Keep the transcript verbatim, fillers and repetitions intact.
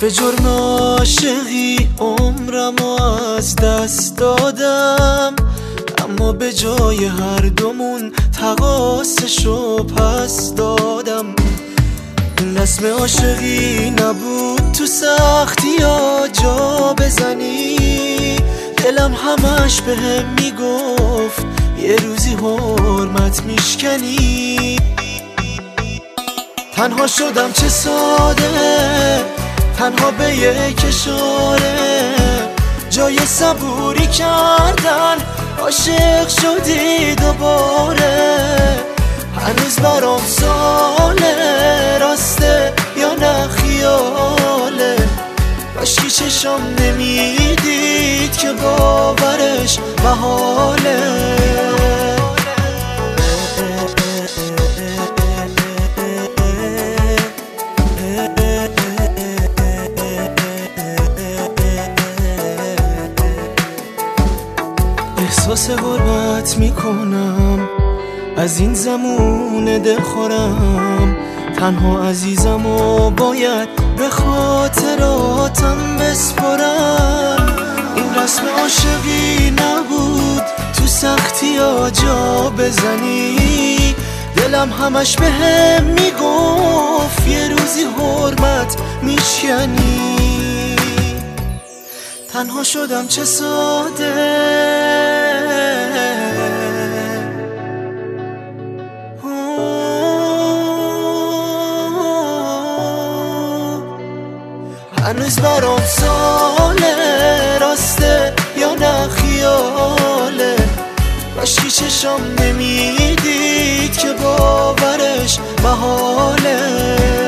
به جرم عاشقی عمرمو از دست دادم، اما به جای هر دومون تقاصشو پس دادم. این رسم عاشقی نبود تو سختی ها جا بزنی، دلم همش بهم میگفت یه روزی حرمت میشکنی. تنها شدم چه ساده، تنها به یک اشاره جای صبوری کردن عاشق شدی دوباره. هنوز برام ساله راسته یا نه خیاله، کاشکی چشم نمیدید که باورش محاله. احساس غربت میکنم از این زمون دلخورم، تنها عزیزم و باید به خاطراتم بسپرم. این رسم عاشقی نبود تو سختی ها جا بزنی، دلم همش بهم میگفت یه روزی حرمت میشکنی. تنها شدم چه ساده، هنوز برام ساله راسته یا نه خیاله، کاشکی چشم نمیدید که باورش محاله.